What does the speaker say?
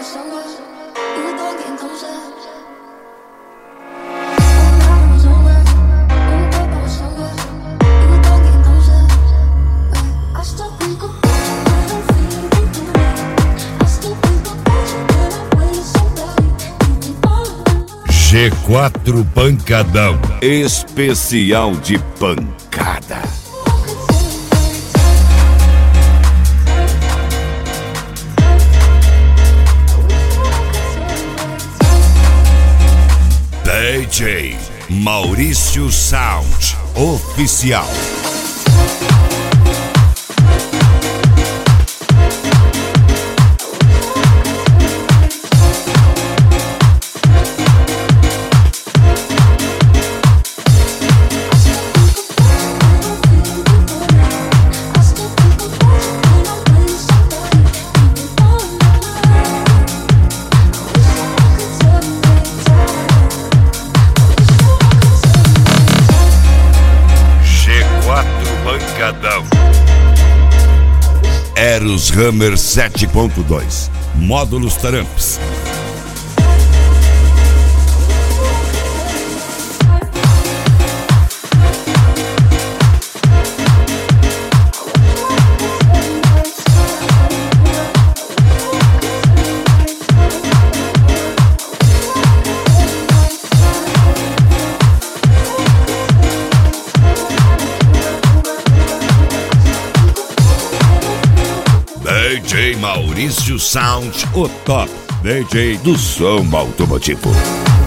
G4 Pancadão, especial de pancada. DJ Maurício Sound Oficial. Eros Hammer 7.2 módulos Taramps. DJ Maurício Sound, o top DJ do som automotivo.